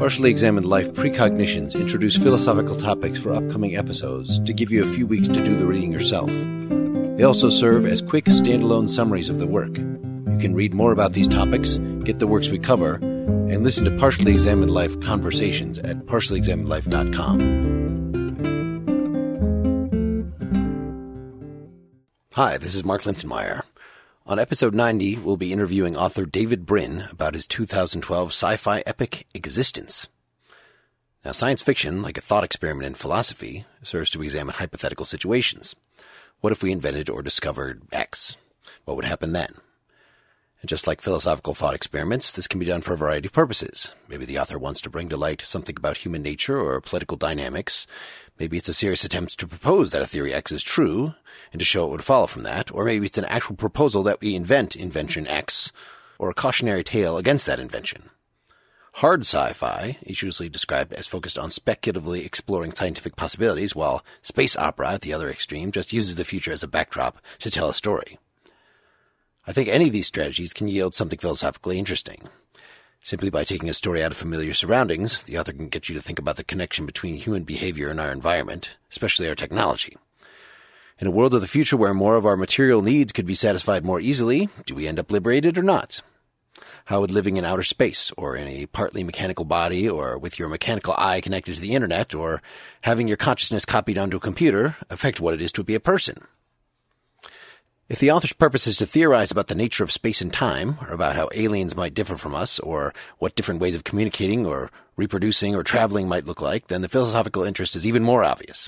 Partially Examined Life Precognitions introduce philosophical topics for upcoming episodes to give you a few weeks to do the reading yourself. They also serve as quick standalone summaries of the work. You can read more about these topics, get the works we cover, and listen to Partially Examined Life conversations at partiallyexaminedlife.com. Hi, this is Mark Linsenmayer. On episode 90, we'll be interviewing author David Brin about his 2012 sci-fi epic Existence. Now, science fiction, like a thought experiment in philosophy, serves to examine hypothetical situations. What if we invented or discovered X? What would happen then? And just like philosophical thought experiments, this can be done for a variety of purposes. Maybe the author wants to bring to light something about human nature or political dynamics. Maybe it's a serious attempt to propose that a theory X is true, and to show what would follow from that. Or maybe it's an actual proposal that we invent invention X, or a cautionary tale against that invention. Hard sci-fi is usually described as focused on speculatively exploring scientific possibilities, while space opera, at the other extreme, just uses the future as a backdrop to tell a story. I think any of these strategies can yield something philosophically interesting. Simply by taking a story out of familiar surroundings, the author can get you to think about the connection between human behavior and our environment, especially our technology. In a world of the future where more of our material needs could be satisfied more easily, do we end up liberated or not? How would living in outer space, or in a partly mechanical body, or with your mechanical eye connected to the internet, or having your consciousness copied onto a computer, affect what it is to be a person? If the author's purpose is to theorize about the nature of space and time, or about how aliens might differ from us, or what different ways of communicating or reproducing or traveling might look like, then the philosophical interest is even more obvious.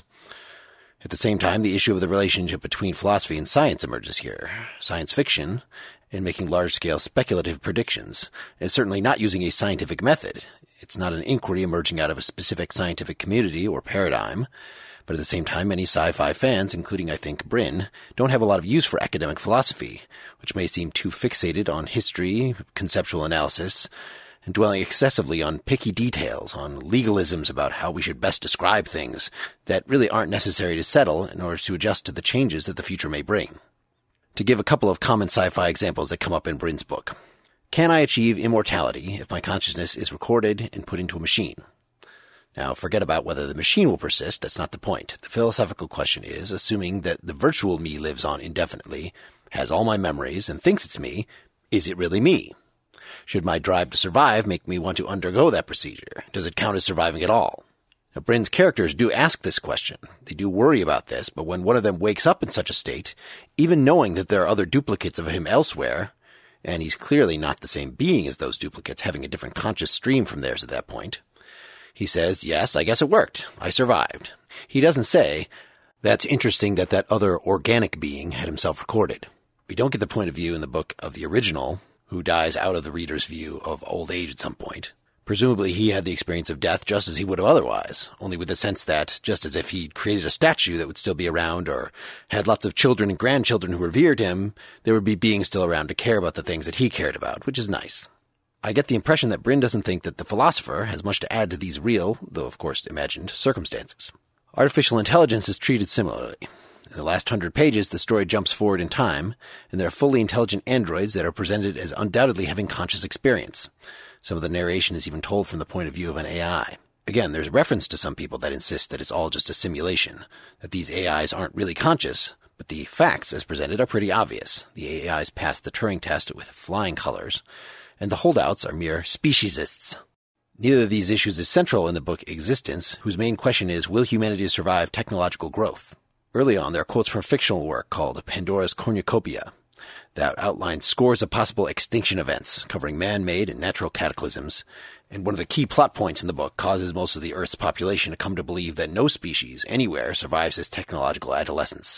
At the same time, the issue of the relationship between philosophy and science emerges here. Science fiction, in making large-scale speculative predictions, is certainly not using a scientific method. It's not an inquiry emerging out of a specific scientific community or paradigm. But at the same time, many sci-fi fans, including, I think, Brin, don't have a lot of use for academic philosophy, which may seem too fixated on history, conceptual analysis, and dwelling excessively on picky details, on legalisms about how we should best describe things that really aren't necessary to settle in order to adjust to the changes that the future may bring. To give a couple of common sci-fi examples that come up in Brin's book. Can I achieve immortality if my consciousness is recorded and put into a machine? Now, forget about whether the machine will persist. That's not the point. The philosophical question is, assuming that the virtual me lives on indefinitely, has all my memories, and thinks it's me, is it really me? Should my drive to survive make me want to undergo that procedure? Does it count as surviving at all? Now, Brin's characters do ask this question. They do worry about this, but when one of them wakes up in such a state, even knowing that there are other duplicates of him elsewhere, and he's clearly not the same being as those duplicates, having a different conscious stream from theirs at that point, he says, yes, I guess it worked. I survived. He doesn't say, that's interesting that that other organic being had himself recorded. We don't get the point of view in the book of the original, who dies out of the reader's view of old age at some point. Presumably he had the experience of death just as he would have otherwise, only with the sense that, just as if he'd created a statue that would still be around, or had lots of children and grandchildren who revered him, there would be beings still around to care about the things that he cared about, which is nice. I get the impression that Brin doesn't think that the philosopher has much to add to these real, though of course imagined, circumstances. Artificial intelligence is treated similarly. In the last 100 pages, the story jumps forward in time, and there are fully intelligent androids that are presented as undoubtedly having conscious experience. Some of the narration is even told from the point of view of an AI. Again, there's reference to some people that insist that it's all just a simulation, that these AIs aren't really conscious, but the facts as presented are pretty obvious. The AIs passed the Turing test with flying colors, and the holdouts are mere speciesists. Neither of these issues is central in the book Existence, whose main question is, will humanity survive technological growth? Early on, there are quotes from a fictional work called Pandora's Cornucopia that outlines scores of possible extinction events covering man-made and natural cataclysms, and one of the key plot points in the book causes most of the Earth's population to come to believe that no species anywhere survives this technological adolescence.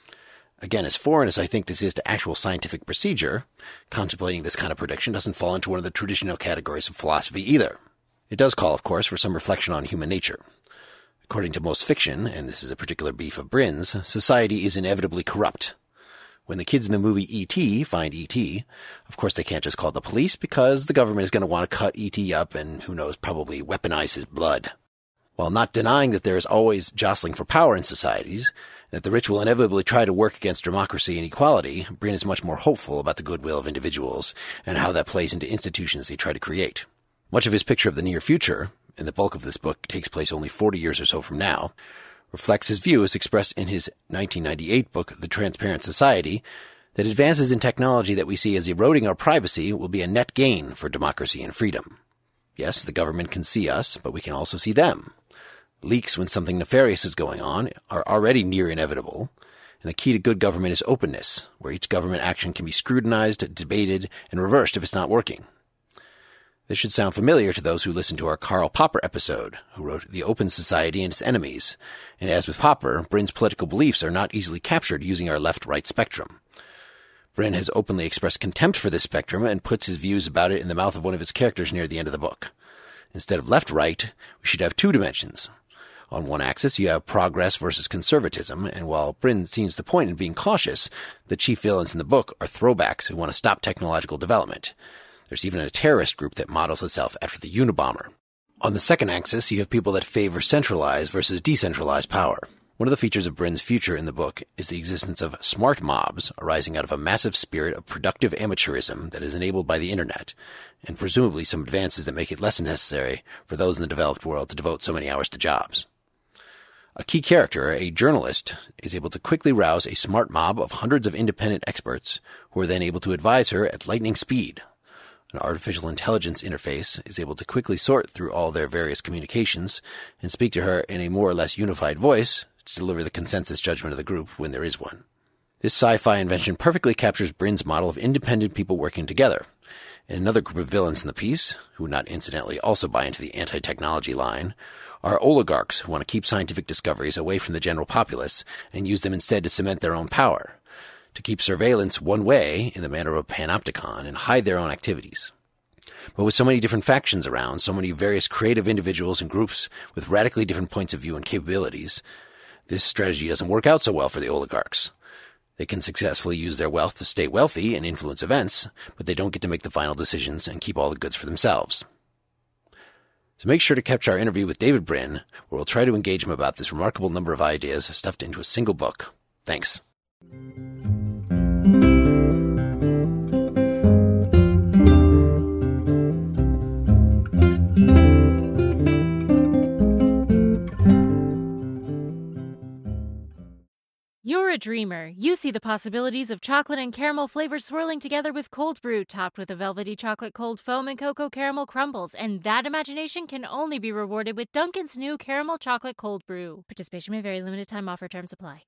Again, as foreign as I think this is to actual scientific procedure, contemplating this kind of prediction doesn't fall into one of the traditional categories of philosophy either. It does call, of course, for some reflection on human nature. According to most fiction, and this is a particular beef of Brin's, society is inevitably corrupt. When the kids in the movie E.T. find E.T., of course they can't just call the police because the government is going to want to cut E.T. up and, who knows, probably weaponize his blood. While not denying that there is always jostling for power in societies, that the rich will inevitably try to work against democracy and equality, Brin is much more hopeful about the goodwill of individuals and how that plays into institutions they try to create. Much of his picture of the near future, and the bulk of this book takes place only 40 years or so from now, reflects his view as expressed in his 1998 book, The Transparent Society, that advances in technology that we see as eroding our privacy will be a net gain for democracy and freedom. Yes, the government can see us, but we can also see them. Leaks when something nefarious is going on are already near inevitable, and the key to good government is openness, where each government action can be scrutinized, debated, and reversed if it's not working. This should sound familiar to those who listened to our Karl Popper episode, who wrote The Open Society and Its Enemies, and as with Popper, Brin's political beliefs are not easily captured using our left-right spectrum. Brin has openly expressed contempt for this spectrum and puts his views about it in the mouth of one of his characters near the end of the book. Instead of left-right, we should have two dimensions. On one axis, you have progress versus conservatism, and while Brin seems to point in being cautious, the chief villains in the book are throwbacks who want to stop technological development. There's even a terrorist group that models itself after the Unabomber. On the second axis, you have people that favor centralized versus decentralized power. One of the features of Brin's future in the book is the existence of smart mobs arising out of a massive spirit of productive amateurism that is enabled by the internet, and presumably some advances that make it less necessary for those in the developed world to devote so many hours to jobs. A key character, a journalist, is able to quickly rouse a smart mob of hundreds of independent experts who are then able to advise her at lightning speed. An artificial intelligence interface is able to quickly sort through all their various communications and speak to her in a more or less unified voice to deliver the consensus judgment of the group when there is one. This sci-fi invention perfectly captures Brin's model of independent people working together. And another group of villains in the piece, who not incidentally also buy into the anti-technology line, are oligarchs who want to keep scientific discoveries away from the general populace and use them instead to cement their own power, to keep surveillance one way in the manner of a panopticon and hide their own activities. But with so many different factions around, so many various creative individuals and groups with radically different points of view and capabilities, this strategy doesn't work out so well for the oligarchs. They can successfully use their wealth to stay wealthy and influence events, but they don't get to make the final decisions and keep all the goods for themselves. So make sure to catch our interview with David Brin, where we'll try to engage him about this remarkable number of ideas stuffed into a single book. Thanks. You're a dreamer. You see the possibilities of chocolate and caramel flavors swirling together with cold brew, topped with a velvety chocolate cold foam and cocoa caramel crumbles. And that imagination can only be rewarded with Dunkin's new caramel chocolate cold brew. Participation may vary. Limited time offer. Terms apply.